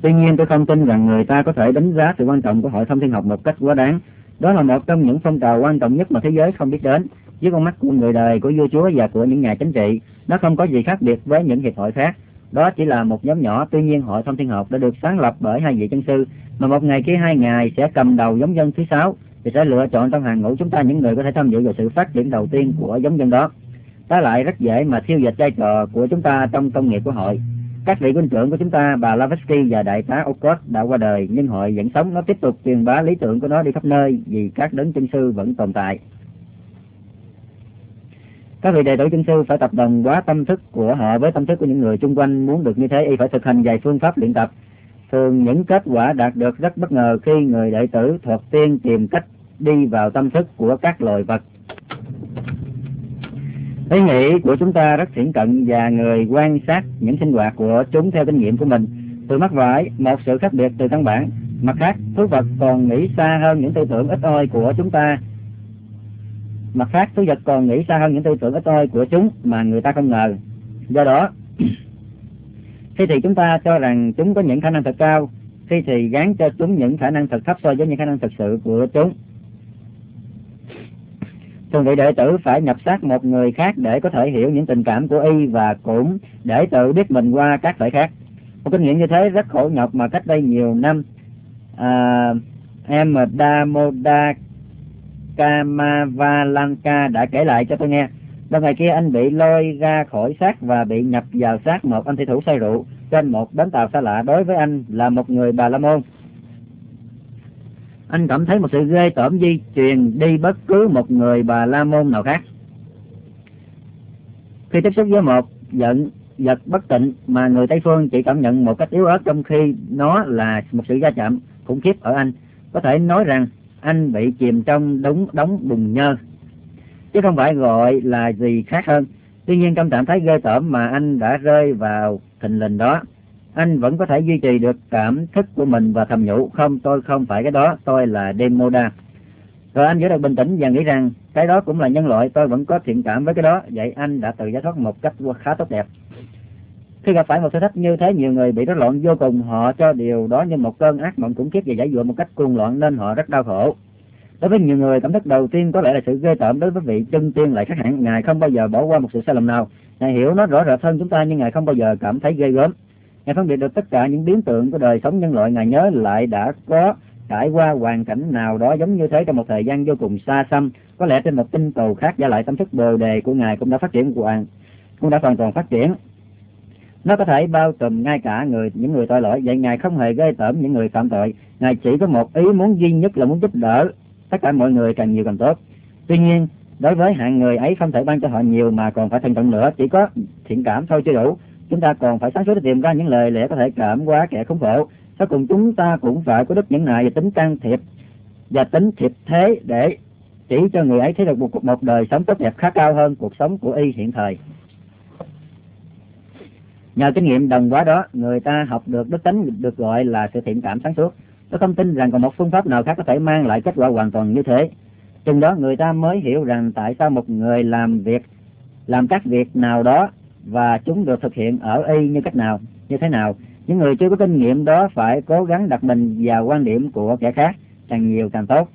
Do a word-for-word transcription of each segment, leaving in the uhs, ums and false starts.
Tuy nhiên tôi không tin rằng người ta có thể đánh giá sự quan trọng của hội thông thiên học một cách quá đáng. Đó là một trong những phong trào quan trọng nhất mà thế giới không biết đến. Dưới con mắt của người đời, của vua chúa và của những nhà chính trị, nó không có gì khác biệt với những hiệp hội khác. Đó chỉ là một nhóm nhỏ. Tuy nhiên hội thông thiên học đã được sáng lập bởi hai vị chân sư, mà một ngày kia hai ngài sẽ cầm đầu giống dân thứ sáu, thì sẽ lựa chọn trong hàng ngũ chúng ta những người có thể tham dự vào sự phát triển đầu tiên của giống dân đó. Ta lại rất dễ mà thiêu dịch vai trò của chúng ta trong công nghiệp của hội. Các vị huynh trưởng của chúng ta, bà Blavatsky và đại tá Okot đã qua đời, nhưng hội vẫn sống. Nó tiếp tục truyền bá lý tưởng của nó đi khắp nơi vì các đấng chân sư vẫn tồn tại. Các vị đệ tử chân sư phải tập đồng hóa tâm thức của họ với tâm thức của những người chung quanh. Muốn được như thế, y phải thực hành vài phương pháp luyện tập. Thường những kết quả đạt được rất bất ngờ khi người đệ tử thuật tiên tìm cách đi vào tâm thức của các loài vật. Ý nghĩ của chúng ta rất thiển cận và người quan sát những sinh hoạt của chúng theo kinh nghiệm của mình, từ mắc phải một sự khác biệt từ căn bản. Mặt khác, thú vật còn nghĩ xa hơn những tư tưởng ít oi của chúng ta. Mặt khác, thú vật còn nghĩ xa hơn những tư tưởng ít oi của chúng mà người ta không ngờ. Do đó, khi thì chúng ta cho rằng chúng có những khả năng thật cao, khi thì gán cho chúng những khả năng thật thấp so với những khả năng thật sự của chúng. Thường vị đệ tử phải nhập xác một người khác để có thể hiểu những tình cảm của y, và cũng để tự biết mình qua các thể khác. Một kinh nghiệm như thế rất khổ nhọc mà cách đây nhiều năm à, em Damoda Kamavalanka đã kể lại cho tôi nghe. Vào ngày kia anh bị lôi ra khỏi xác và bị nhập vào xác một anh thủy thủ say rượu trên một bến tàu xa lạ. Đối với anh là một người Bà La Môn, anh cảm thấy một sự ghê tởm di truyền đi bất cứ một người Bà La Môn nào khác. Khi tiếp xúc với một giận vật bất tịnh mà người Tây Phương chỉ cảm nhận một cách yếu ớt, trong khi nó là một sự va chạm khủng khiếp ở anh, có thể nói rằng anh bị chìm trong đống đống bùn nhơ, chứ không phải gọi là gì khác hơn. Tuy nhiên trong trạng thái ghê tởm mà anh đã rơi vào thình lình đó, anh vẫn có thể duy trì được cảm thức của mình và thầm nhủ: không, tôi không phải cái đó, tôi là Demoda. Rồi anh giữ được bình tĩnh và nghĩ rằng cái đó cũng là nhân loại, tôi vẫn có thiện cảm với cái đó. Vậy anh đã tự giải thoát một cách khá tốt đẹp. Khi gặp phải một thử thách như thế, nhiều người bị rối loạn vô cùng. Họ cho điều đó như một cơn ác mộng khủng khiếp và giải dụa một cách cuồng loạn, nên họ rất đau khổ. Đối với nhiều người, cảm thức đầu tiên có lẽ là sự ghê tởm. Đối với vị chân tiên lại khác hẳn. Ngài không bao giờ bỏ qua một sự sai lầm nào. Ngài hiểu nó rõ rệt hơn chúng ta, nhưng Ngài không bao giờ cảm thấy ghê gớm. Ngài phân biệt được tất cả những biến tượng của đời sống nhân loại. Ngài nhớ lại đã có trải qua hoàn cảnh nào đó giống như thế trong một thời gian vô cùng xa xăm, có lẽ trên một tinh cầu khác. Và lại tâm thức bồ đề của Ngài cũng đã phát triển hoàn cũng đã hoàn toàn phát triển. Nó có thể bao trùm ngay cả người những người tội lỗi. Vậy Ngài không hề ghê tởm những người phạm tội. Ngài chỉ có một ý muốn duy nhất là muốn giúp đỡ tất cả mọi người càng nhiều càng tốt. Tuy nhiên, đối với hạng người ấy không thể ban cho họ nhiều mà còn phải thân trọng nữa. Chỉ có thiện cảm thôi chưa đủ. Chúng ta còn phải sáng suốt để tìm ra những lời lẽ có thể cảm hóa kẻ khốn khổ. Sau cùng chúng ta cũng phải có đức nhẫn nại và tính can thiệp và tính thiệp thế để chỉ cho người ấy thấy được một, một đời sống tốt đẹp khá cao hơn cuộc sống của y hiện thời. Nhờ kinh nghiệm đồng hóa đó, người ta học được đức tính được gọi là sự thiện cảm sáng suốt. Tôi không tin rằng còn một phương pháp nào khác có thể mang lại kết quả hoàn toàn như thế. Chừng đó người ta mới hiểu rằng tại sao một người làm việc, làm các việc nào đó và chúng được thực hiện ở y như cách nào, như thế nào. Những người chưa có kinh nghiệm đó phải cố gắng đặt mình vào quan điểm của kẻ khác, càng nhiều càng tốt.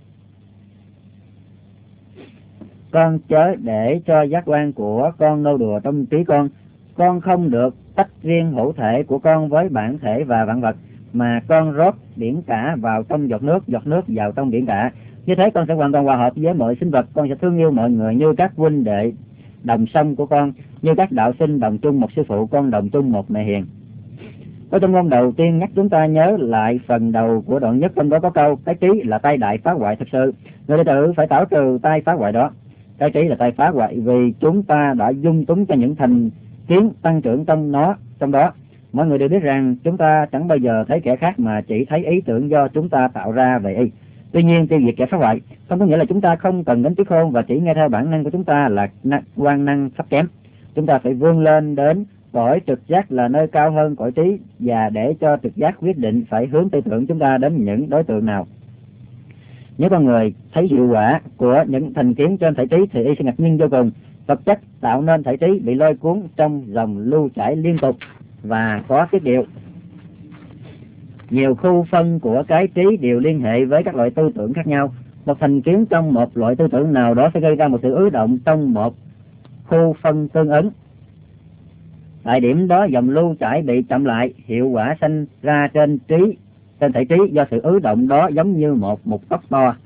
Con chớ để cho giác quan của con nô đùa trong trí con. Con không được tách riêng hữu thể của con với bản thể và vạn vật, mà con rót biển cả vào trong giọt nước, giọt nước vào trong biển cả. Như thế con sẽ hoàn toàn hòa hợp với mọi sinh vật. Con sẽ thương yêu mọi người như các huynh đệ đồng sông của con, như các đạo sinh đồng chung một sư phụ, con đồng chung một mẹ hiền. Ở trong ngôn đầu tiên nhắc chúng ta nhớ lại phần đầu của đoạn nhất, trong đó có câu cái trí là tay đại phá hoại thực sự. Người đệ tử phải tảo trừ tay phá hoại đó. Cái trí là tay phá hoại vì chúng ta đã dung túng cho những thành kiến tăng trưởng trong nó, trong đó. Mọi người đều biết rằng chúng ta chẳng bao giờ thấy kẻ khác mà chỉ thấy ý tưởng do chúng ta tạo ra về y. Tuy nhiên, tiêu diệt kẻ phá hoại không có nghĩa là chúng ta không cần đến trí khôn và chỉ nghe theo bản năng của chúng ta là quan năng thấp kém. Chúng ta phải vươn lên đến cõi trực giác là nơi cao hơn cõi trí, và để cho trực giác quyết định phải hướng tư tưởng chúng ta đến những đối tượng nào. Nếu con người thấy hiệu quả của những thành kiến trên thể trí thì y sẽ ngạc nhiên vô cùng. Vật chất tạo nên thể trí bị lôi cuốn trong dòng lưu chảy liên tục và có tiết điệu. Nhiều khu phân của cái trí đều liên hệ với các loại tư tưởng khác nhau. Một thành kiến trong một loại tư tưởng nào đó sẽ gây ra một sự ứ động trong một khu phân tương ứng. Tại điểm đó dòng lưu chảy bị chậm lại, hiệu quả sinh ra trên trí, trên thể trí do sự ứ động đó giống như một một tóc to.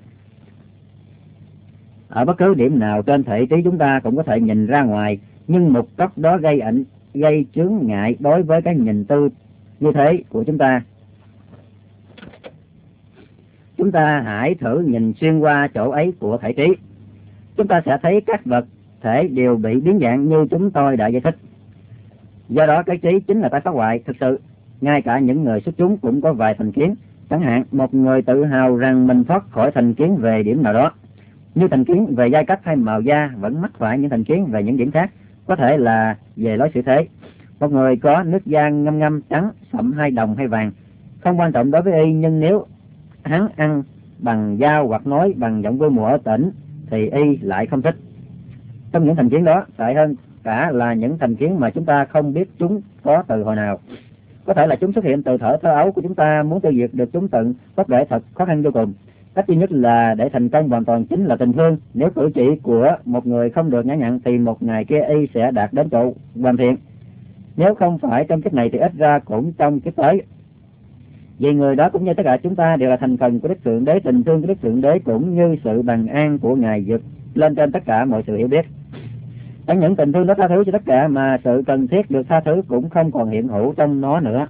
Ở bất cứ điểm nào trên thể trí chúng ta cũng có thể nhìn ra ngoài, nhưng một tóc đó gây ảnh gây chướng ngại đối với cái nhìn tư như thế của chúng ta. Chúng ta hãy thử nhìn xuyên qua chỗ ấy của thể trí. Chúng ta sẽ thấy các vật thể đều bị biến dạng như chúng tôi đã giải thích. Do đó cái trí chính là cái phá hoại thực sự. Ngay cả những người xuất chúng cũng có vài thành kiến. Chẳng hạn một người tự hào rằng mình thoát khỏi thành kiến về điểm nào đó, như thành kiến về giai cấp hay màu da, vẫn mắc phải những thành kiến về những điểm khác, có thể là về lối xử thế. Một người có nước da ngâm ngâm trắng, sậm hay đồng hay vàng, không quan trọng đối với y, nhưng nếu hắn ăn bằng dao hoặc nói bằng giọng quê mùa ở tỉnh thì y lại không thích. Trong những thành kiến đó, tệ hơn cả là những thành kiến mà chúng ta không biết chúng có từ hồi nào. Có thể là chúng xuất hiện từ thở thơ ấu của chúng ta, muốn tiêu diệt được chúng tận có thể thật khó khăn vô cùng. Cách duy nhất là để thành công hoàn toàn chính là tình thương. Nếu cử chỉ của một người không được nhã nhặn thì một ngày kia y sẽ đạt đến chỗ hoàn thiện. Nếu không phải trong kiếp này thì ít ra cũng trong kiếp tới. Vì người đó cũng như tất cả chúng ta đều là thành phần của Đức Thượng Đế. Tình thương của Đức Thượng Đế cũng như sự bằng an của Ngài vượt lên trên tất cả mọi sự hiểu biết. Chẳng những tình thương đó tha thứ cho tất cả, mà sự cần thiết được tha thứ cũng không còn hiện hữu trong nó nữa.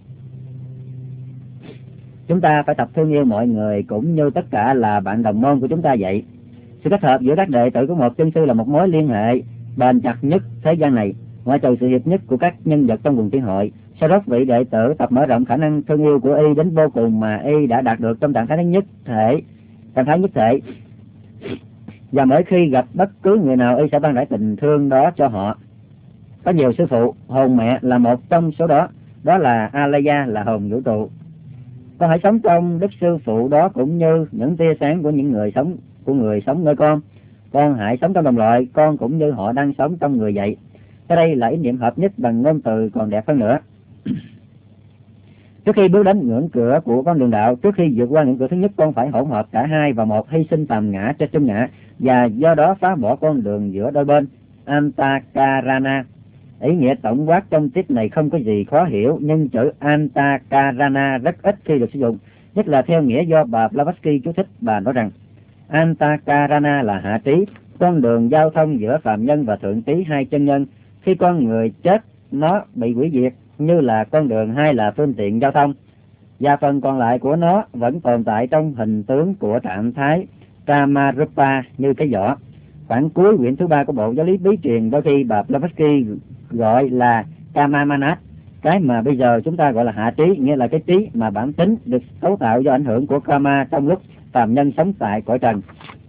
Chúng ta phải tập thương yêu mọi người cũng như tất cả là bạn đồng môn của chúng ta vậy. Sự kết hợp giữa các đệ tử của một chân sư là một mối liên hệ bền chặt nhất thế gian này, ngoại trừ sự hiệp nhất của các nhân vật trong quần tiên hội. Sau đó vị đệ tử tập mở rộng khả năng thương yêu của y đến vô cùng mà y đã đạt được trong trạng thái nhất thể, trạng thái nhất thể. Và mỗi khi gặp bất cứ người nào, y sẽ ban rải tình thương đó cho họ. Có nhiều sư phụ, hồn mẹ là một trong số đó, đó là Alaya, là hồn vũ trụ. Con hãy sống trong đức sư phụ đó cũng như những tia sáng của những người sống của người sống nơi con. Con hãy sống trong đồng loại, con cũng như họ đang sống trong người vậy. Cái đây là ý niệm hợp nhất bằng ngôn từ còn đẹp hơn nữa. Trước khi bước đến ngưỡng cửa của con đường đạo, trước khi vượt qua ngưỡng cửa thứ nhất, con phải hỗn hợp cả hai vào một, hy sinh phàm ngã cho chung ngã, và do đó phá bỏ con đường giữa đôi bên, Antakarana. Ý nghĩa tổng quát trong tiết này không có gì khó hiểu, nhưng chữ Antakarana rất ít khi được sử dụng, nhất là theo nghĩa do bà Blavatsky chú thích. Bà nói rằng Antakarana là hạ trí, con đường giao thông giữa phàm nhân và thượng trí, hai chân nhân. Khi con người chết, nó bị hủy diệt như là con đường hay là phương tiện giao thông, và phần còn lại của nó vẫn tồn tại trong hình tướng của trạng thái Kamarupa như cái vỏ. Khoảng cuối quyển thứ ba của bộ giáo lý bí truyền, đôi khi bà Blavatsky gọi là Kamamanat, cái mà bây giờ chúng ta gọi là hạ trí, nghĩa là cái trí mà bản tính được cấu tạo do ảnh hưởng của Kama trong lúc phàm nhân sống tại cõi trần.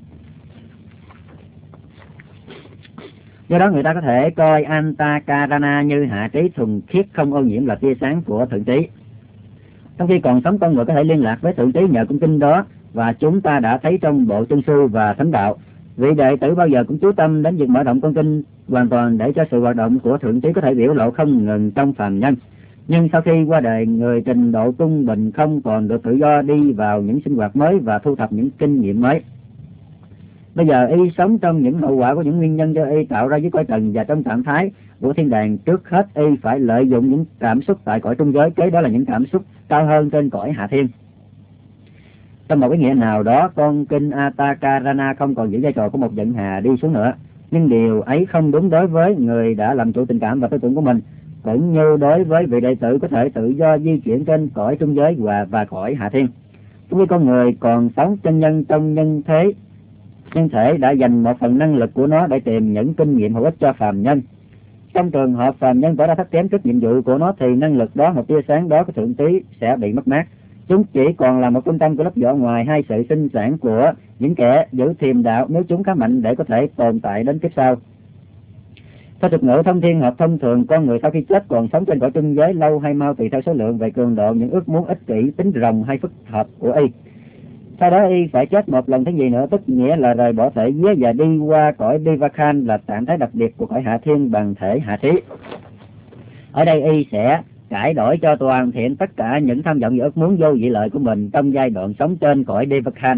Do đó người ta có thể coi Antakarana như hạ trí thuần khiết không ô nhiễm, là tia sáng của thượng trí. Trong khi còn sống, con người có thể liên lạc với thượng trí nhờ cung kinh đó, và chúng ta đã thấy trong bộ chân sư và thánh đạo, vị đệ tử bao giờ cũng chú tâm đến việc mở rộng con kinh hoàn toàn để cho sự hoạt động của thượng trí có thể biểu lộ không ngừng trong phàm nhân. Nhưng sau khi qua đời, người trình độ trung bình không còn được tự do đi vào những sinh hoạt mới và thu thập những kinh nghiệm mới. Bây giờ y sống trong những hậu quả của những nguyên nhân do y tạo ra dưới cõi trần, và trong trạng thái của thiên đàng, trước hết y phải lợi dụng những cảm xúc tại cõi trung giới, kế đó là những cảm xúc cao hơn trên cõi hạ thiên. Trong một cái nghĩa nào đó, con kinh Antakarana không còn giữ vai trò của một vận hà đi xuống nữa, nhưng điều ấy không đúng đối với người đã làm chủ tình cảm và tư tưởng của mình, cũng như đối với vị đệ tử có thể tự do di chuyển trên cõi trung giới và và cõi hạ thiên. Trong khi con người còn sống chân nhân trong nhân thế, nhân thể đã dành một phần năng lực của nó để tìm những kinh nghiệm hữu ích cho phàm nhân. Trong trường hợp phàm nhân tỏ ra thất kém trước nhiệm vụ của nó, thì năng lực đó, một tia sáng đó của thượng trí sẽ bị mất mát. Chúng chỉ còn là một trung tâm của lớp vỏ ngoài hay sự sinh sản của những kẻ giữ thiềm đạo, nếu chúng khá mạnh để có thể tồn tại đến kiếp sau. Theo thuật ngữ thông thiên học thông thường, con người sau khi chết còn sống trên cõi trung giới lâu hay mau tùy theo số lượng, về cường độ, những ước muốn ích kỷ, tính rồng hay phức hợp của y. Sau đó y phải chết một lần thế gì nữa, tức nghĩa là rời bỏ thể vía và đi qua cõi Devakhan, là trạng thái đặc biệt của cõi hạ thiên bằng thể hạ trí. Ở đây y sẽ cải đổi cho toàn thiện tất cả những tham vọng và ước muốn vô vị lợi của mình trong giai đoạn sống trên cõi Devachan.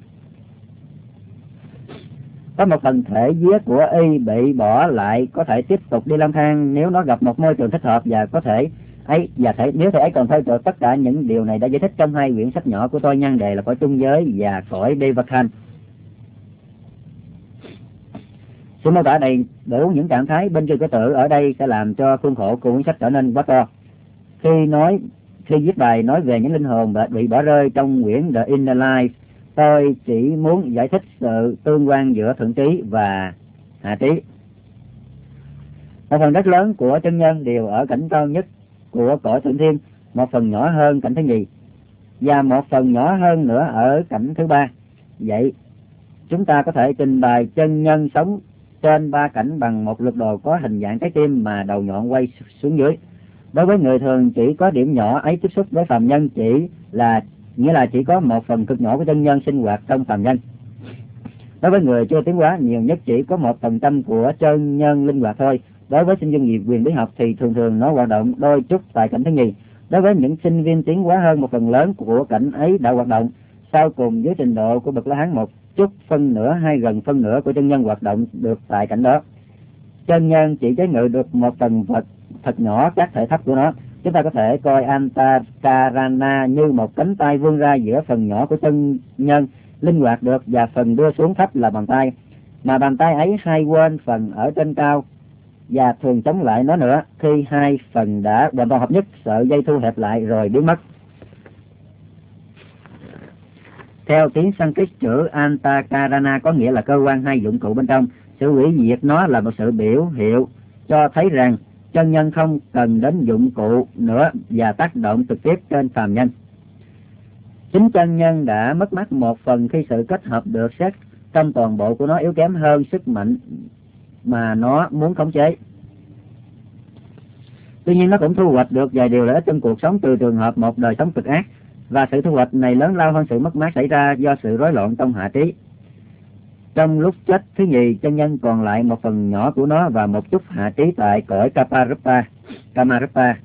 Có một phần thể vía của y bị bỏ lại có thể tiếp tục đi lang thang nếu nó gặp một môi trường thích hợp, và có thể ấy và thể nếu thể ấy còn theo được tất cả những điều này đã giải thích trong hai quyển sách nhỏ của tôi, nhan đề là cõi trung giới và cõi Devachan. Sự mô tả này đủ những trạng thái bên trên của tự ở đây sẽ làm cho khuôn khổ của cuốn sách trở nên quá to. Khi nói khi viết bài nói về những linh hồn bị bỏ rơi trong quyển The Inner Life, tôi chỉ muốn giải thích sự tương quan giữa thượng trí và hạ trí. Một phần rất lớn của chân nhân đều ở cảnh cao nhất của cõi thượng thiên, một phần nhỏ hơn cảnh thứ nhì, và một phần nhỏ hơn nữa ở cảnh thứ ba. Vậy chúng ta có thể trình bày chân nhân sống trên ba cảnh bằng một lược đồ có hình dạng trái tim mà đầu nhọn quay xuống dưới. Đối với người thường, chỉ có điểm nhỏ ấy tiếp xúc với phàm nhân chỉ là nghĩa là chỉ có một phần cực nhỏ của chân nhân sinh hoạt trong phàm nhân. Đối với người chưa tiến hóa, nhiều nhất chỉ có một phần trăm của chân nhân linh hoạt thôi. Đối với sinh viên nghiệp quyền bí học thì thường thường nó hoạt động đôi chút tại cảnh thứ nhì. Đối với những sinh viên tiến hóa hơn, một phần lớn của cảnh ấy đã hoạt động. Sau cùng với trình độ của bậc La Hán, một chút phân nửa hay gần phân nửa của chân nhân hoạt động được tại cảnh đó. Chân nhân chỉ chế ngự được một phần vật thật nhỏ các thể thấp của nó. Chúng ta có thể coi Antakarana như một cánh tay vươn ra giữa phần nhỏ của chân nhân linh hoạt được và phần đưa xuống thấp là bàn tay, mà bàn tay ấy hay quên phần ở trên cao và thường chống lại nó nữa. Khi hai phần đã hoàn toàn hợp nhất, sợi dây thu hẹp lại rồi biến mất. Theo tiếng Sanskrit, chữ Antakarana có nghĩa là cơ quan hay dụng cụ bên trong. Sự hủy diệt nó là một sự biểu hiệu cho thấy rằng chân nhân không cần đến dụng cụ nữa và tác động trực tiếp trên phàm nhân. Chính chân nhân đã mất mát một phần khi sự kết hợp được xét trong toàn bộ của nó yếu kém hơn sức mạnh mà nó muốn khống chế. Tuy nhiên nó cũng thu hoạch được vài điều lợi ích trong cuộc sống từ trường hợp một đời sống cực ác, và sự thu hoạch này lớn lao hơn sự mất mát xảy ra do sự rối loạn trong hạ trí. Trong lúc chết thứ nhì, chân nhân còn lại một phần nhỏ của nó và một chút hạ trí tại cõi Kaparupa, Kamarupa.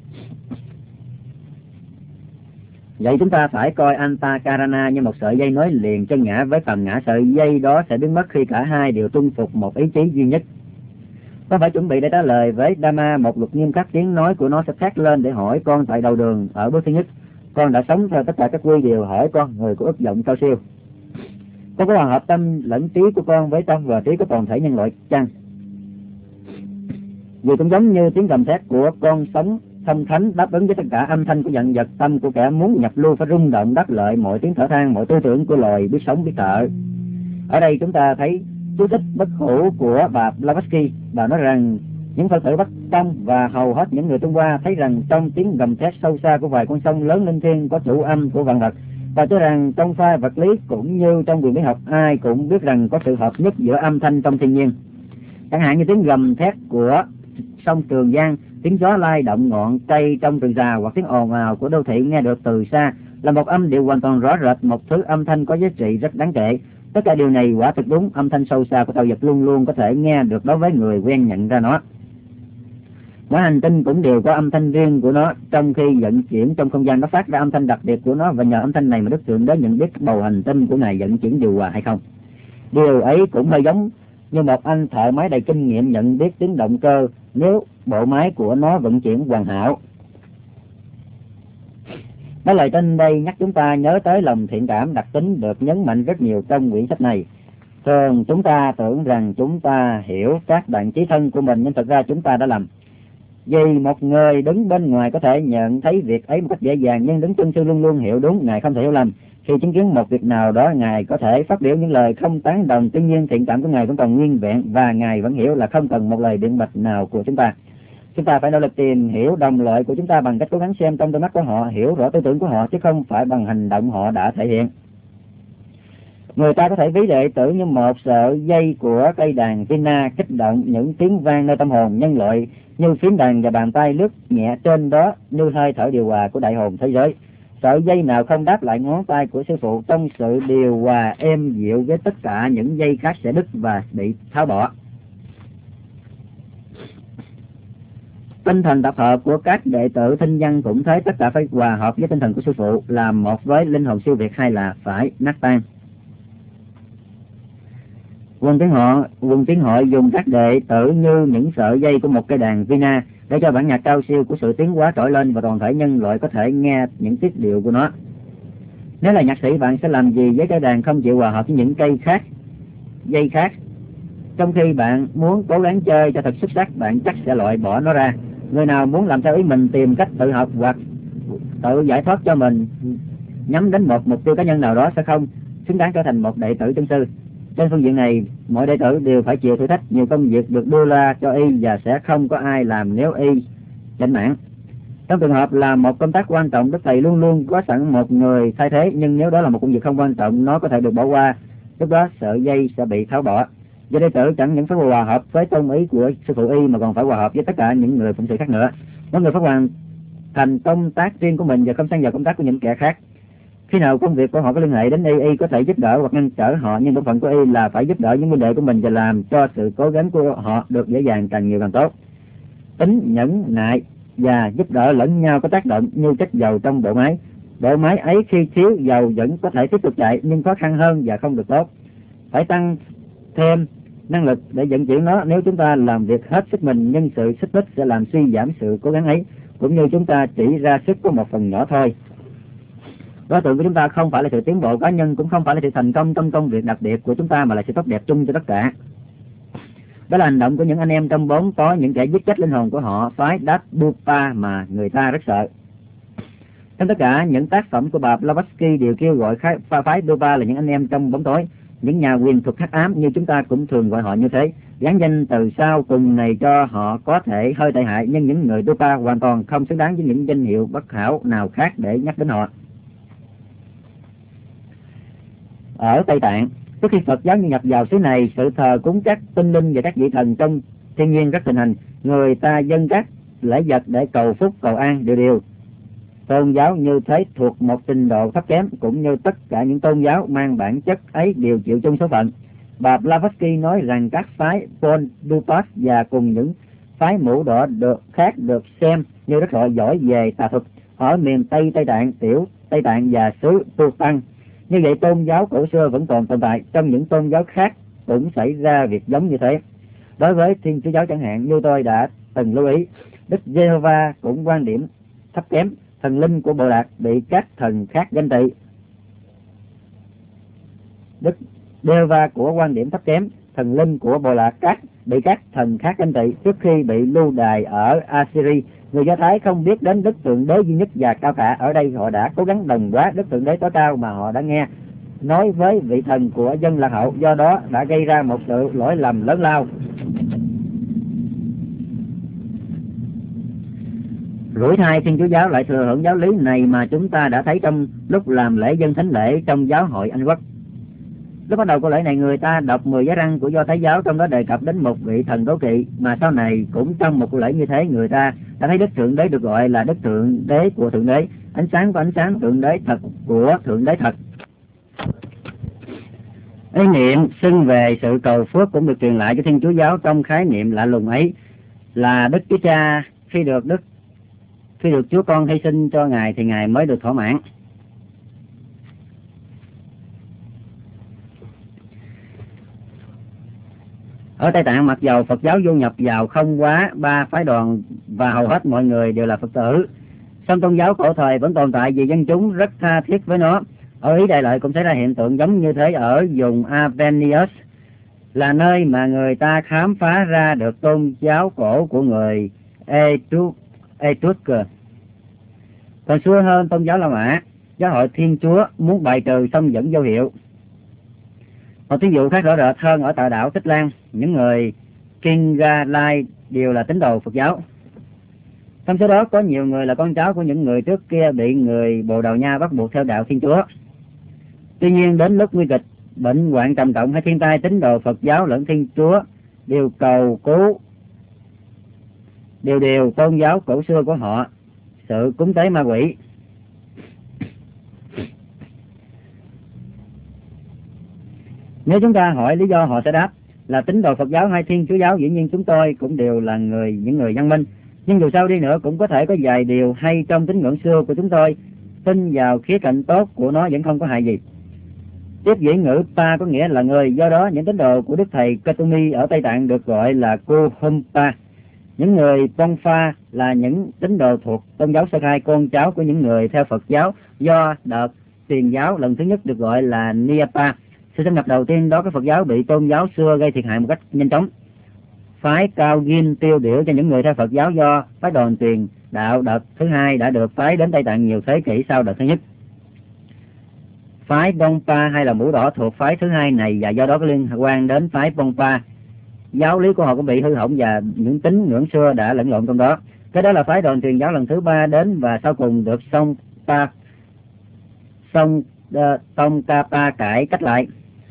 Vậy chúng ta phải coi Antakarana như một sợi dây nối liền chân ngã với phàm ngã. Sợi dây đó sẽ biến mất khi cả hai đều tuân phục một ý chí duy nhất. Con phải chuẩn bị để trả lời với Dhamma một luật nghiêm khắc. Tiếng nói của nó sẽ thét lên để hỏi con tại đầu đường ở bước thứ nhất: con đã sống theo tất cả các quy điều hỏi con, người của ước vọng cao siêu, con có hòa hợp tâm lẫn trí của con với tâm và trí của toàn thể nhân loại chăng? Vì cũng giống như tiếng gầm thét của con sống thông thánh đáp ứng với tất cả âm thanh của giận vật, tâm của kẻ muốn nhập lưu phải rung động đáp lợi mọi tiếng thở than, mọi tư tưởng của loài biết sống biết thở. Ở đây chúng ta thấy chú thích bất hủ của bà Blavatsky. Bà nói rằng những Phật tử Bắc Tông và hầu hết những người Trung Hoa thấy rằng trong tiếng gầm thét sâu xa của vài con sông lớn linh thiêng có chủ âm của vạn vật, và cho rằng trong pha vật lý cũng như trong quyền bí học, ai cũng biết rằng có sự hợp nhất giữa âm thanh trong thiên nhiên. Chẳng hạn như tiếng gầm thét của sông Trường Giang, tiếng gió lai động ngọn cây trong rừng già, hoặc tiếng ồn ào của đô thị nghe được từ xa là một âm điệu hoàn toàn rõ rệt, một thứ âm thanh có giá trị rất đáng kể. Tất cả điều này quả thực đúng. Âm thanh sâu xa của tạo vật luôn luôn có thể nghe được đối với người quen nhận ra nó. Mỗi hành tinh cũng đều có âm thanh riêng của nó. Trong khi vận chuyển trong không gian, nó phát ra âm thanh đặc biệt của nó, và nhờ âm thanh này mà Đức Thượng Đế nhận biết bầu hành tinh của Ngài vận chuyển điều hòa hay không. Điều ấy cũng hơi giống như một anh thợ máy đầy kinh nghiệm nhận biết tiếng động cơ nếu bộ máy của nó vận chuyển hoàn hảo. Nói lời trên đây nhắc chúng ta nhớ tới lòng thiện cảm đặc tính được nhấn mạnh rất nhiều trong quyển sách này. Thường chúng ta tưởng rằng chúng ta hiểu các đoạn chí thân của mình, nhưng thật ra chúng ta đã lầm. Vì một người đứng bên ngoài có thể nhận thấy việc ấy một cách dễ dàng, nhưng đứng chân sư luôn luôn hiểu đúng. Ngài không thể hiểu lầm. Khi chứng kiến một việc nào đó, Ngài có thể phát biểu những lời không tán đồng, tuy nhiên thiện cảm của Ngài vẫn còn nguyên vẹn, và Ngài vẫn hiểu là không cần một lời biện bạch nào của chúng ta. Chúng ta phải nỗ lực tìm hiểu đồng loại của chúng ta bằng cách cố gắng xem trong đôi mắt của họ, hiểu rõ tư tưởng của họ, chứ không phải bằng hành động họ đã thể hiện. Người ta có thể ví đệ tử như một sợi dây của cây đàn vina kích động những tiếng vang nơi tâm hồn nhân loại, như phím đàn và bàn tay lướt nhẹ trên đó như hơi thở điều hòa của đại hồn thế giới. Sợi dây nào không đáp lại ngón tay của sư phụ trong sự điều hòa êm dịu với tất cả những dây khác sẽ đứt và bị tháo bỏ. Tinh thần tập hợp của các đệ tử Thinh Văn cũng thế, tất cả phải hòa hợp với tinh thần của sư phụ, làm một với linh hồn siêu việt, hay là phải nát tan. Quân tiến họ quân tiến hội dùng các đệ tử như những sợi dây của một cây đàn vina để cho bản nhạc cao siêu của sự tiến hóa trỗi lên và toàn thể nhân loại có thể nghe những tiết điệu của nó. Nếu là nhạc sĩ, bạn sẽ làm gì với cây đàn không chịu hòa hợp với những cây khác, dây khác? Trong khi bạn muốn cố gắng chơi cho thật xuất sắc, bạn chắc sẽ loại bỏ nó ra. Người nào muốn làm theo ý mình, tìm cách tự học hoặc tự giải thoát cho mình, nhắm đến một mục tiêu cá nhân nào đó, sẽ không xứng đáng trở thành một đệ tử chân sư. Trên phương diện này, mọi đệ tử đều phải chịu thử thách. Nhiều công việc được đưa ra cho y và sẽ không có ai làm nếu y chảnh mãn. Trong trường hợp là một công tác quan trọng, Đức Thầy luôn luôn có sẵn một người thay thế, nhưng nếu đó là một công việc không quan trọng, nó có thể được bỏ qua, lúc đó sợi dây sẽ bị tháo bỏ. Do đệ tử chẳng những phải hòa hợp với tôn ý của sư phụ y mà còn phải hòa hợp với tất cả những người phụng sự khác nữa. Mỗi người phải hoàn thành công tác riêng của mình và không xen vào công tác của những kẻ khác. Khi nào công việc của họ có liên hệ đến y, y có thể giúp đỡ hoặc ngăn trở họ, nhưng bổn phận của y là phải giúp đỡ những huynh đệ của mình và làm cho sự cố gắng của họ được dễ dàng càng nhiều càng tốt. Tính nhẫn nại và giúp đỡ lẫn nhau có tác động như chất dầu trong bộ máy. Bộ máy ấy khi thiếu dầu vẫn có thể tiếp tục chạy, nhưng khó khăn hơn và không được tốt. Phải tăng thêm năng lực để vận chuyển nó. Nếu chúng ta làm việc hết sức mình, nhưng sự xích mích sẽ làm suy giảm sự cố gắng ấy, cũng như chúng ta chỉ ra sức có một phần nhỏ thôi. Đối tượng của chúng ta không phải là sự tiến bộ cá nhân, cũng không phải là sự thành công trong công việc đặc biệt của chúng ta, mà là sự tốt đẹp chung cho tất cả. Đó là hành động của những anh em trong bốn có những kẻ giết chết linh hồn của họ, phái Đát Bupa mà người ta rất sợ. Trong tất cả những tác phẩm của bà Blavatsky đều kêu gọi phái Bupa là những anh em trong bóng tối, những nhà quyền thuật hắc ám, như chúng ta cũng thường gọi họ như thế. Gắn danh từ sau cùng này cho họ có thể hơi tệ hại, nhưng những người Bupa hoàn toàn không xứng đáng với những danh hiệu bất hảo nào khác để nhắc đến họ. Ở Tây Tạng, trước khi Phật giáo như nhập vào xứ này, sự thờ cúng các tinh linh và các vị thần trong thiên nhiên rất thịnh hành. Người ta dâng các lễ vật để cầu phúc cầu an đều đều. Tôn giáo như thế thuộc một trình độ thấp kém, cũng như tất cả những tôn giáo mang bản chất ấy đều chịu chung số phận. Bà Blavatsky nói rằng các phái Paul Dupas và cùng những phái mũ đỏ được khác được xem như rất loại giỏi về tà thuật ở miền Tây Tây Tạng, tiểu Tây Tạng và xứ Tutan. Như vậy tôn giáo cổ xưa vẫn còn tồn tại. Trong những tôn giáo khác cũng xảy ra việc giống như thế. Đối với Thiên Chúa giáo chẳng hạn, như tôi đã từng lưu ý, Đức Giê-hô-va cũng quan điểm thấp kém. Thần linh của Bộ Lạc bị các thần khác ganh tị. Đức Giê-hô-va của quan điểm thấp kém, thần linh của Bộ Lạc các bị các thần khác ganh tị. Trước khi bị lưu đày ở Assyria, người Do Thái không biết đến đức thượng đế duy nhất và cao cả. Ở đây họ đã cố gắng đồng hóa đức thượng đế tối cao mà họ đã nghe nói với vị thần của dân lạc hậu, do đó đã gây ra một sự lỗi lầm lớn lao. Rủi thai Thiên Chúa giáo lại thừa hưởng giáo lý này mà chúng ta đã thấy trong lúc làm lễ dân thánh lễ trong giáo hội Anh Quốc. Lúc bắt đầu của lễ này, người ta đọc mười giá răng của Do Thái giáo, trong đó đề cập đến một vị thần đố kỵ, mà sau này cũng trong một lễ như thế, người ta đã thấy đức thượng đế được gọi là đức thượng đế của thượng đế, ánh sáng của ánh sáng, thượng đế thật của thượng đế thật. Ý niệm xưng về sự cầu phước cũng được truyền lại cho Thiên Chúa giáo trong khái niệm lạ lùng ấy, là Đức Chúa Cha khi được đức khi được Chúa Con hy sinh cho Ngài thì Ngài mới được thỏa mãn. Ở Tây Tạng, mặc dầu Phật giáo du nhập vào không quá ba phái đoàn và hầu hết mọi người đều là Phật tử, song tôn giáo cổ thời vẫn tồn tại vì dân chúng rất tha thiết với nó. Ở Ý Đại Lợi cũng xảy ra hiện tượng giống như thế ở vùng Avenius, là nơi mà người ta khám phá ra được tôn giáo cổ của người Etrusc. Còn xưa hơn, tôn giáo La Mã, giáo hội Thiên Chúa muốn bài trừ song vẫn vô hiệu. Một thí dụ khác rõ rệt hơn ở tại đảo Tích Lan, những người Kingalai đều là tín đồ Phật giáo. Trong số đó có nhiều người là con cháu của những người trước kia bị người Bồ Đào Nha bắt buộc theo đạo Thiên Chúa. Tuy nhiên đến lúc nguy kịch, bệnh hoạn trầm trọng hay thiên tai, tín đồ Phật giáo lẫn Thiên Chúa đều cầu cứu đều đều tôn giáo cổ xưa của họ, sự cúng tế ma quỷ. Nếu chúng ta hỏi lý do, họ sẽ đáp là tín đồ Phật giáo hay Thiên Chúa giáo, dĩ nhiên chúng tôi cũng đều là người những người văn minh. Nhưng dù sao đi nữa cũng có thể có vài điều hay trong tín ngưỡng xưa của chúng tôi, tin vào khía cạnh tốt của nó vẫn không có hại gì. Tiếp dĩ ngữ Pa có nghĩa là người, do đó những tín đồ của Đức Thầy Katumi ở Tây Tạng được gọi là Kohompa. Những người Pongpha là những tín đồ thuộc tôn giáo sơ khai, con cháu của những người theo Phật giáo do đợt truyền giáo lần thứ nhất được gọi là Niapa. Sự xâm nhập đầu tiên đó của Phật giáo bị tôn giáo xưa gây thiệt hại một cách nhanh chóng. Phái Cao Gin tiêu biểu cho những người theo Phật giáo do phái đòn truyền đạo đợt thứ hai đã được phái đến Tây Tạng nhiều thế kỷ sau đợt thứ nhất. Phái Dongpa hay là mũ đỏ thuộc phái thứ hai này và do đó có liên quan đến phái Pongpa. Giáo lý của họ cũng bị hư hỏng và những tín ngưỡng xưa đã lẫn lộn trong đó. Cái đó là phái đòn truyền giáo lần thứ ba đến và sau cùng được Song Pa Song uh, Tông Kapa cải cách lại.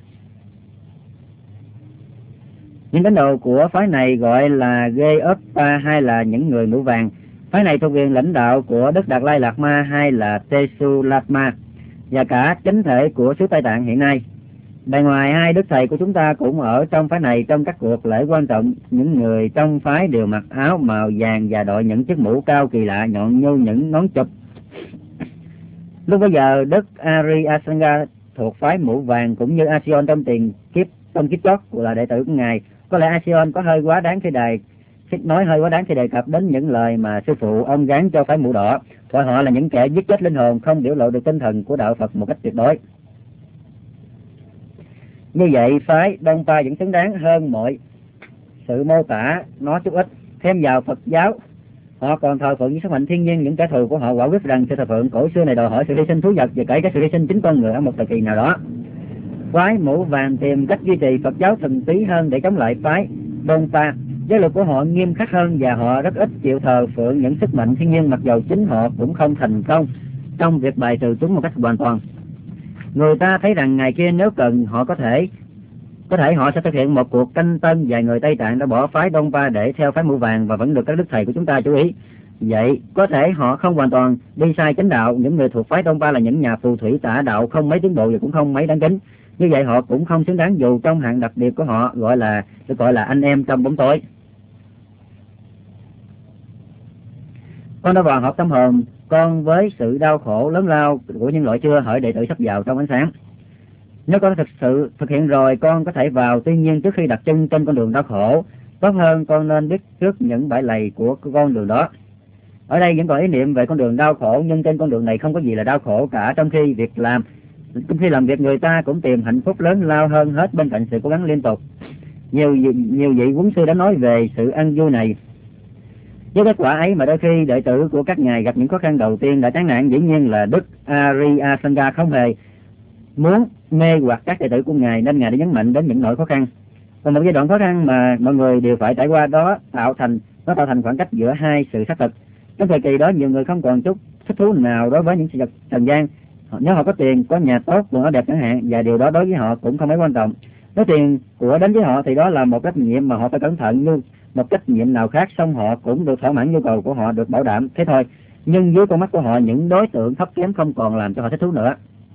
Những tín đồ của phái này gọi là Geoppa hay là những người mũ vàng. Phái này thuộc quyền lãnh đạo của Đức Đạt Lai Lạt Ma hay là Tesulatma và cả chánh thể của xứ Tây Tạng hiện nay. Bề ngoài hai đức thầy của chúng ta cũng ở trong phái này trong các cuộc lễ quan trọng. Những người trong phái đều mặc áo màu vàng và đội những chiếc mũ cao kỳ lạ nhọn như những ngón chụp. Lúc bấy giờ Đức Ari Asanga thuộc phái mũ vàng cũng như Asion trong tiền kiếp trong kiếp chót là đệ tử của ngài. Có lẽ Asion có hơi quá đáng khi đề nói hơi quá đáng khi đề cập đến những lời mà sư phụ ông gán cho phái mũ đỏ, gọi họ là những kẻ giết chết linh hồn, không biểu lộ được tinh thần của đạo Phật một cách tuyệt đối. Như vậy phái Dongpa vẫn xứng đáng hơn mọi sự mô tả nó chút ít. Thêm vào Phật giáo, họ còn thờ phượng những sức mạnh thiên nhiên. Những kẻ thù của họ quả quyết rằng sự thờ phượng cổ xưa này đòi hỏi sự hy sinh thú vật và kể cả sự hy sinh chính con người ở một thời kỳ nào đó. Phái mũ vàng tìm cách duy trì Phật giáo thần tí hơn để chống lại phái Dongpa. Giới luật của họ nghiêm khắc hơn và họ rất ít chịu thờ phượng những sức mạnh thiên nhiên, mặc dầu chính họ cũng không thành công trong việc bài trừ chúng một cách hoàn toàn. Người ta thấy rằng ngày kia nếu cần họ có thể có thể họ sẽ thực hiện một cuộc canh tân. Vài người Tây Tạng đã bỏ phái Dongpa để theo phái mũ vàng và vẫn được các đức thầy của chúng ta chú ý. Vậy có thể họ không hoàn toàn đi sai chánh đạo. Những người thuộc phái Dongpa là những nhà phù thủy tả đạo không mấy tiến bộ và cũng không mấy đáng kính. Như vậy họ cũng không xứng đáng dù trong hạng đặc biệt của họ gọi là được gọi là anh em trong bóng tối. Con đã vào học tâm hồn con với sự đau khổ lớn lao của nhân loại chưa hỡi đệ tử sắp vào trong ánh sáng. Nếu con thực sự thực hiện rồi con có thể vào, tuy nhiên trước khi đặt chân trên con đường đau khổ, tốt hơn con nên biết trước những bãi lầy của con đường đó. Ở đây vẫn còn ý niệm về con đường đau khổ, nhưng trên con đường này không có gì là đau khổ cả, trong khi việc làm trong khi làm việc người ta cũng tìm hạnh phúc lớn lao hơn hết bên cạnh sự cố gắng liên tục. Nhiều nhiều vị huấn sư đã nói về sự an vui này. Với kết quả ấy mà đôi khi đệ tử của các ngài gặp những khó khăn đầu tiên đã chán nản, dĩ nhiên là Đức Arya Sangha không hề muốn mê hoặc các đệ tử của ngài, nên ngài đã nhấn mạnh đến những nỗi khó khăn. Còn một giai đoạn khó khăn mà mọi người đều phải trải qua đó tạo thành nó tạo thành khoảng cách giữa hai sự xác thực. Trong thời kỳ đó nhiều người không còn chút thích thú nào đối với những sự vật trần gian. Nếu họ có tiền, có nhà tốt, quần áo đẹp chẳng hạn, và điều đó đối với họ cũng không mấy quan trọng. Nếu tiền của đến với họ thì đó là một trách nhiệm mà họ phải cẩn thận như một trách nhiệm nào khác, xong họ cũng được thỏa mãn nhu cầu của họ được bảo đảm thế thôi. Nhưng dưới con mắt của họ, những đối tượng thấp kém không còn làm cho họ thích thú nữa.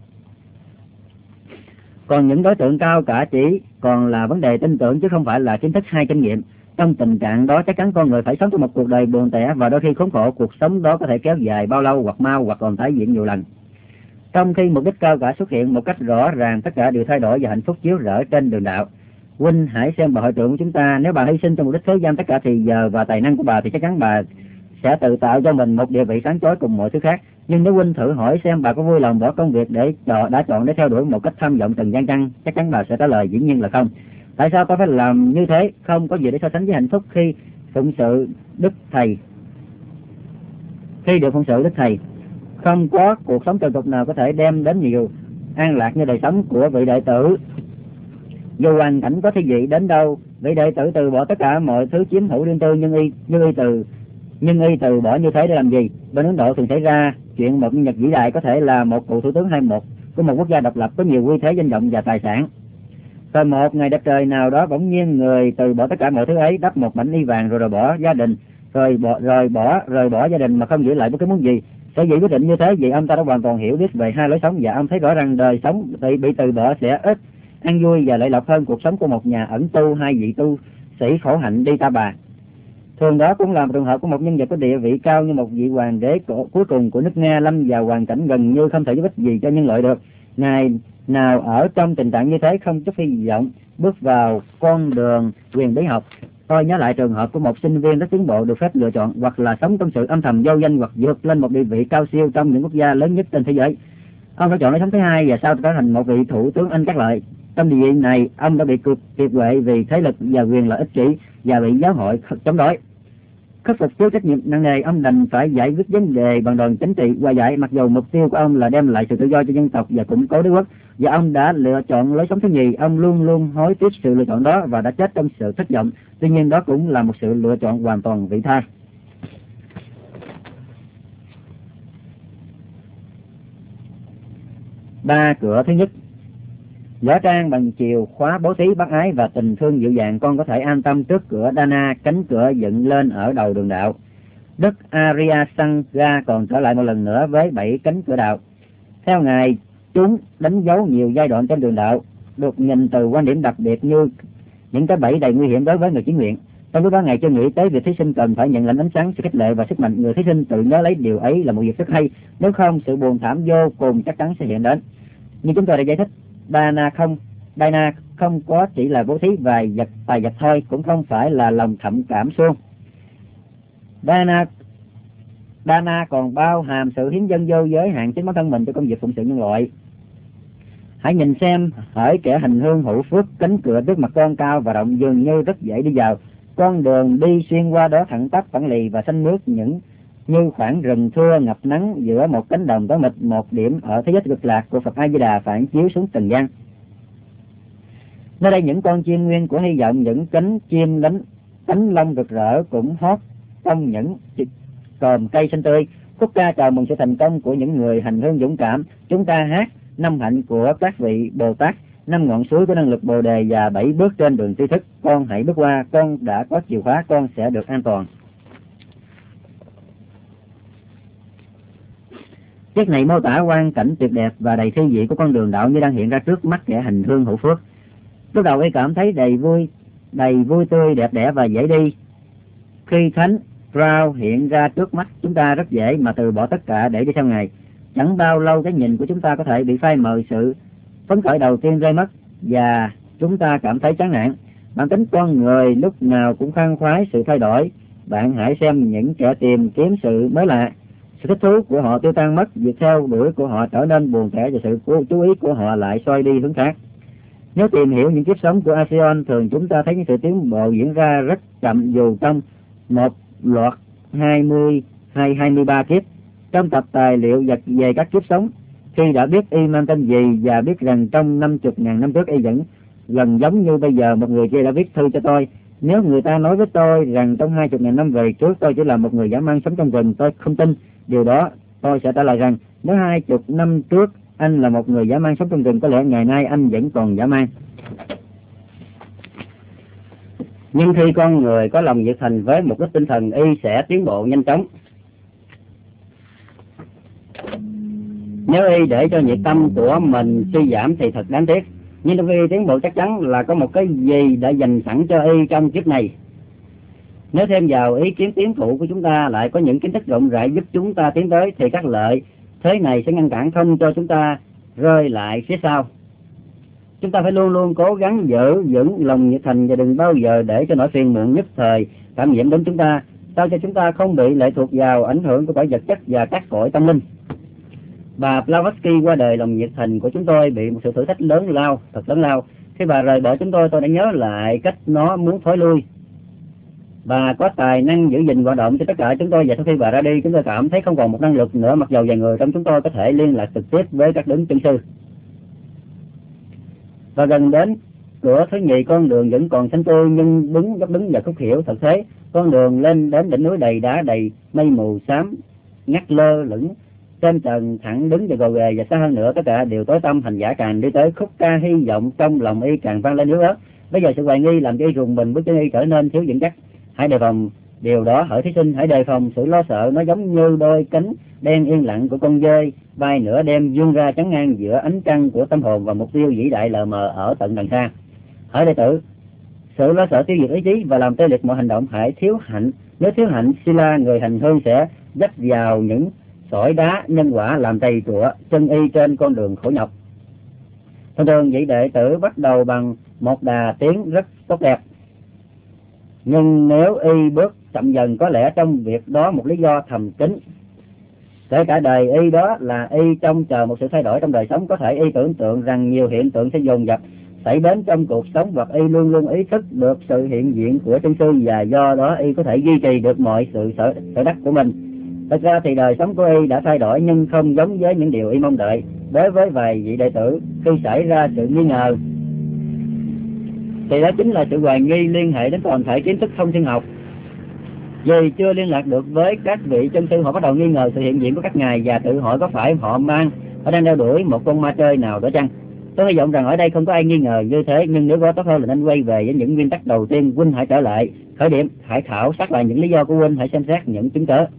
Còn những đối tượng cao cả chỉ còn là vấn đề tin tưởng chứ không phải là kiến thức hay kinh nghiệm. Trong tình trạng đó chắc chắn con người phải sống trong một cuộc đời buồn tẻ và đôi khi khốn khổ. Cuộc sống đó có thể kéo dài bao lâu hoặc mau hoặc còn tái diễn nhiều lần. Trong khi mục đích cao cả xuất hiện một cách rõ ràng, tất cả đều thay đổi và hạnh phúc chiếu rỡ trên đường đạo. Huynh hãy xem bà hội trưởng của chúng ta, nếu bà hy sinh cho mục đích thế gian tất cả thì giờ và tài năng của bà thì chắc chắn bà sẽ tự tạo cho mình một địa vị sáng chói cùng mọi thứ khác. Nhưng nếu huynh thử hỏi xem bà có vui lòng bỏ công việc để đã chọn để theo đuổi một cách tham vọng trần gian chăng, chắc chắn bà sẽ trả lời dĩ nhiên là không. Tại sao ta phải làm như thế? Không có gì để so sánh với hạnh phúc khi phụng sự đức thầy, khi được phụng sự đức thầy. Không có cuộc sống trần tục nào có thể đem đến nhiều an lạc như đời sống của vị đệ tử. Dù hoàn cảnh có thi vị đến đâu, vị đệ tử từ bỏ tất cả mọi thứ chiếm hữu riêng tư, nhưng y nhưng y từ nhưng y từ bỏ như thế để làm gì? Bên Ấn Độ thường xảy ra chuyện một nhân vật vĩ đại có thể là một cựu thủ tướng hay một của một quốc gia độc lập có nhiều uy thế, danh vọng và tài sản. Rồi một ngày đẹp trời nào đó bỗng nhiên người từ bỏ tất cả mọi thứ ấy, đắp một mảnh y vàng rồi rồi bỏ gia đình, rồi bỏ rồi bỏ rồi bỏ gia đình mà không giữ lại bất cứ muốn gì. Sở dĩ quyết định như thế vì ông ta đã hoàn toàn hiểu biết về hai lối sống và ông thấy rõ rằng đời sống bị bị từ bỏ sẽ ít an vui và lợi lộc hơn cuộc sống của một nhà ẩn tu hay vị tu sĩ khổ hạnh đi ta bà. Thường đó cũng là một trường hợp của một nhân vật có địa vị cao như một vị hoàng đế cuối cùng của nước Nga lâm vào hoàn cảnh gần như không thể giúp ích gì cho nhân loại được. Ngài nào ở trong tình trạng như thế không chút hy vọng bước vào con đường quyền bí học. Tôi nhớ lại trường hợp của một sinh viên rất tiến bộ được phép lựa chọn hoặc là sống trong sự âm thầm vô danh hoặc vượt lên một địa vị cao siêu trong những quốc gia lớn nhất trên thế giới. Ông đã chọn lối sống thứ hai và sau trở thành một vị thủ tướng Anh các lợi. Trong địa vị này, ông đã bị cực tuyệt huệ vì thế lực và quyền lợi ích kỷ và bị giáo hội chống đối. Khắc phục thiếu trách nhiệm nặng nề, ông đành phải giải quyết vấn đề bằng đòn chính trị hòa giải, mặc dù mục tiêu của ông là đem lại sự tự do cho dân tộc và củng cố đế quốc. Và ông đã lựa chọn lối sống thứ nhì. Ông luôn luôn hối tiếc sự lựa chọn đó và đã chết trong sự thất vọng. Tuy nhiên đó cũng là một sự lựa chọn hoàn toàn vị tha. Ba cửa thứ nhất. Võ trang bằng chìa khóa bố thí bác ái và tình thương dịu dàng, con có thể an tâm trước cửa Dana, cánh cửa dựng lên ở đầu đường đạo. Đức Ariasanga còn trở lại một lần nữa với bảy cánh cửa đạo. Theo ngài, chúng đánh dấu nhiều giai đoạn trên đường đạo, được nhìn từ quan điểm đặc biệt như những cái bẫy đầy nguy hiểm đối với người chiến nguyện. Trong lúc đó ngài chưa nghĩ tới việc thí sinh cần phải nhận lãnh ánh sáng, sự khích lệ và sức mạnh. Người thí sinh tự nhớ lấy điều ấy là một việc rất hay, nếu không sự buồn thảm vô cùng chắc chắn sẽ hiện đến. Như chúng tôi đã giải thích, Dana không, Dana không có chỉ là bố thí vài vật tài vật thôi, cũng không phải là lòng thậm cảm suông. Dana, Dana còn bao hàm sự hiến dâng vô giới hạn chính bản thân mình cho công việc phụng sự nhân loại. Hãy nhìn xem, hỡi kẻ hành hương hữu phước, cánh cửa trước mặt con cao và rộng dường như rất dễ đi vào. Con đường đi xuyên qua đó thẳng tắp, phẳng lì và xanh mướt những như khoảng rừng thưa ngập nắng giữa một cánh đồng tối mịt. Một điểm ở thế giới cực lạc của Phật A Di Đà phản chiếu xuống trần gian. Nơi đây những con chim nguyên của hy vọng, những cánh chim đánh cánh lông rực rỡ cũng hót trong những còm cây xanh tươi. Khúc ca chào mừng sự thành công của những người hành hương dũng cảm. Chúng ta hát năm hạnh của các vị Bồ Tát, năm ngọn suối của năng lực Bồ đề và bảy bước trên đường tri thức. Con hãy bước qua, con đã có chìa khóa, con sẽ được an toàn. Chiếc này mô tả quang cảnh tuyệt đẹp và đầy thi vị của con đường đạo như đang hiện ra trước mắt kẻ hành hương hữu phước. Lúc đầu y cảm thấy đầy vui, đầy vui tươi, đẹp đẽ và dễ đi. Khi thánh Rao hiện ra trước mắt, chúng ta rất dễ mà từ bỏ tất cả để đi theo Ngài. Chẳng bao lâu cái nhìn của chúng ta có thể bị phai mờ, sự phấn khởi đầu tiên rơi mất và chúng ta cảm thấy chán nản. Bản tính con người lúc nào cũng khao khoái sự thay đổi. Bạn hãy xem những kẻ tìm kiếm sự mới lạ, sự thích thú của họ tiêu tan mất, việc theo đuổi của họ trở nên buồn tẻ và sự chú ý của họ lại xoay đi hướng khác. Nếu tìm hiểu những kiếp sống của Asean, thường chúng ta thấy những sự tiến bộ diễn ra rất chậm dù trong một loạt hai mươi hay hai mươi ba kiếp. Trong tập tài liệu vật về các kiếp sống, khi đã biết y mang tên gì và biết rằng trong năm chục ngàn năm trước y vẫn gần giống như bây giờ, một người kia đã viết thư cho tôi. Nếu người ta nói với tôi rằng trong hai chục ngàn năm về trước tôi chỉ là một người dã man sống trong rừng, tôi không tin điều đó. Tôi sẽ trả lời rằng nếu hai chục năm trước anh là một người dã man sống trong rừng, có lẽ ngày nay anh vẫn còn dã man. Nhưng khi con người có lòng nhiệt thành với mục đích tinh thần, y sẽ tiến bộ nhanh chóng. Nếu y để cho nhiệt tâm của mình suy giảm thì thật đáng tiếc. Nhưng trong khi tiến bộ chắc chắn là có một cái gì đã dành sẵn cho y trong kiếp này. Nếu thêm vào ý kiến tiến thủ của chúng ta lại có những kiến thức rộng rãi giúp chúng ta tiến tới, thì các lợi thế này sẽ ngăn cản không cho chúng ta rơi lại phía sau. Chúng ta phải luôn luôn cố gắng giữ vững lòng nhiệt thành và đừng bao giờ để cho nỗi phiền muộn nhất thời cảm nhiễm đến chúng ta, sao cho chúng ta không bị lệ thuộc vào ảnh hưởng của cõi vật chất và các cõi tâm linh. Bà Blavatsky qua đời, lòng nhiệt thành của chúng tôi bị một sự thử thách lớn lao, thật lớn lao. Khi bà rời bỏ chúng tôi, tôi đã nhớ lại cách nó muốn thối lui. Bà có tài năng giữ gìn hoạt động cho tất cả chúng tôi, và sau khi bà ra đi, chúng tôi cảm thấy không còn một năng lực nữa, mặc dầu vài người trong chúng tôi có thể liên lạc trực tiếp với các đấng chân sư. Và gần đến cửa thứ nhì, con đường vẫn còn xanh tươi nhưng đứng dốc đứng và khúc hiểu. Thật thế, con đường lên đến đỉnh núi đầy đá, đầy mây mù xám ngắt lơ lửng trên trần, thẳng đứng và gồ ghề, và xa hơn nữa tất cả đều tối tăm. Hành giả càng đi tới, khúc ca hy vọng trong lòng y càng vang lên yếu ớt. Bây giờ sự hoài nghi làm cho y rùng mình, bước chân y trở nên thiếu vững chắc. Hãy đề phòng điều đó, hỡi thí sinh, hãy đề phòng sự lo sợ. Nó giống như đôi cánh đen yên lặng của con dơi bay nửa đêm vươn ra chắn ngang giữa ánh trăng của tâm hồn và mục tiêu vĩ đại lờ mờ ở tận đằng xa. Hỡi đệ tử, sự lo sợ tiêu diệt ý chí và làm tê liệt mọi hành động. Hãy thiếu hạnh Nếu thiếu hạnh, Sila người hành hương sẽ dắt vào những sỏi đá nhân quả làm trầy trụa chân y trên con đường khổ nhọc. Thông thường vị đệ tử bắt đầu bằng một đà tiến rất tốt đẹp, nhưng nếu y bước chậm dần, có lẽ trong việc đó một lý do thầm kín. Kể cả đời y đó là y trông chờ một sự thay đổi trong đời sống, có thể y tưởng tượng rằng nhiều hiện tượng sẽ dồn dập xảy đến trong cuộc sống, hoặc y luôn luôn ý thức được sự hiện diện của chân sư, và do đó y có thể duy trì được mọi sự sở, sở đắc của mình. Thật ra thì đời sống của y đã thay đổi, nhưng không giống với những điều y mong đợi. Đối với vài vị đệ tử, khi xảy ra sự nghi ngờ thì đó chính là sự hoài nghi liên hệ đến toàn thể kiến thức thông thiên học. Vì chưa liên lạc được với các vị chân sư, họ bắt đầu nghi ngờ sự hiện diện của các ngài và tự hỏi có phải họ mang họ đang đeo đuổi một con ma chơi nào đó chăng. Tôi hy vọng rằng ở đây không có ai nghi ngờ như thế, nhưng nếu có, tốt hơn là nên quay về với những nguyên tắc đầu tiên. Huynh hãy trở lại khởi điểm, hãy khảo sát lại những lý do của huynh, hãy xem xét những chứng cớ.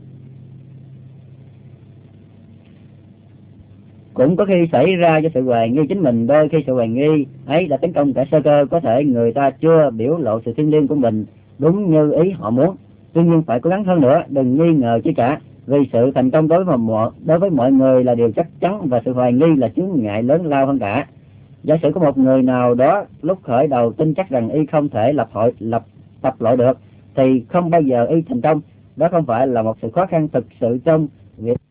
Cũng có khi xảy ra cho sự hoài nghi chính mình, đôi khi sự hoài nghi ấy đã tấn công cả sơ cơ. Có thể người ta chưa biểu lộ sự thiêng liêng của mình đúng như ý họ muốn, tuy nhiên phải cố gắng hơn nữa, đừng nghi ngờ chi cả, vì sự thành công đối với mọi đối với mọi người là điều chắc chắn, và sự hoài nghi là chướng ngại lớn lao hơn cả. Giả sử có một người nào đó lúc khởi đầu tin chắc rằng y không thể lập hội lập tập lội được, thì không bao giờ y thành công. Đó không phải là một sự khó khăn thực sự trong việc